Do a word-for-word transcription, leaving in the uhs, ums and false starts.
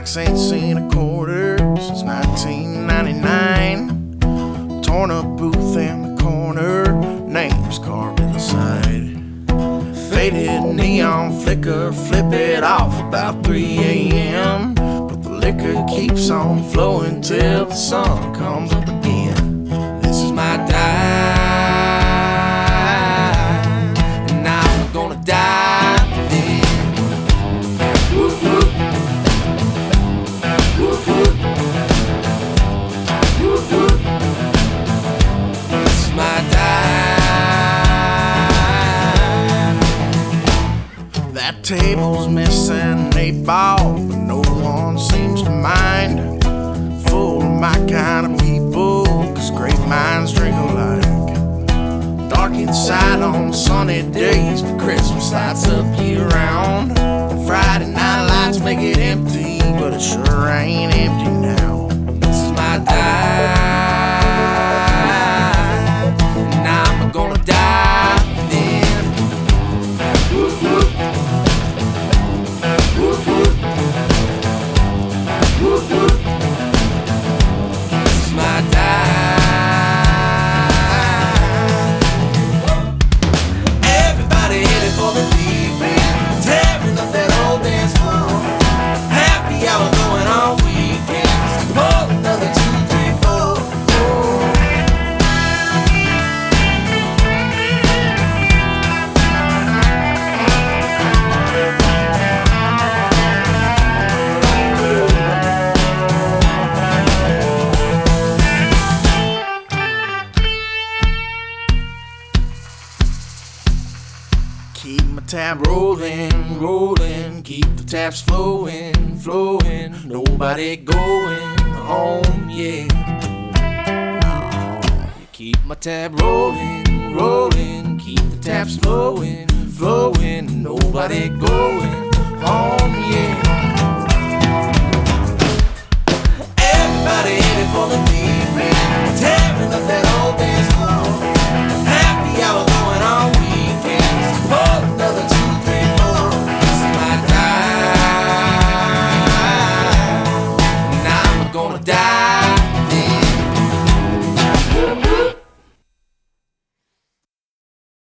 Mike's ain't seen a quarter since nineteen ninety-nine. Torn up booth in the corner, names carved in the side. Faded neon flicker, flip it off about three a.m. But the liquor keeps on flowing till the sun comes up again. This is my dive, and I'm gonna dive in. Whoop, whoop. Whoop, whoop. Whoop, whoop. This is my dive. That table's missing eight ball, but no one seems to mind. Full of my kind of people, cause great minds drink alike. Dark inside on sunny days, but Christmas lights up year round. Friday night lights make it empty, but it sure ain't empty now. This is my dive, and I'm gonna dive in. Whoop, whoop. Whoop, whoop. Whoop, whoop. This is my dive. Everybody headed for the deep end, tearing up that old dance floor. Happy hour going on weekends. Pull another two, three, four, four. Keep my tab rolling, rolling. Keep the taps flowing, flowing. Nobody going home yet. You keep my tab rolling, rolling. Keep the taps flowing, flowing. Nobody going home yet.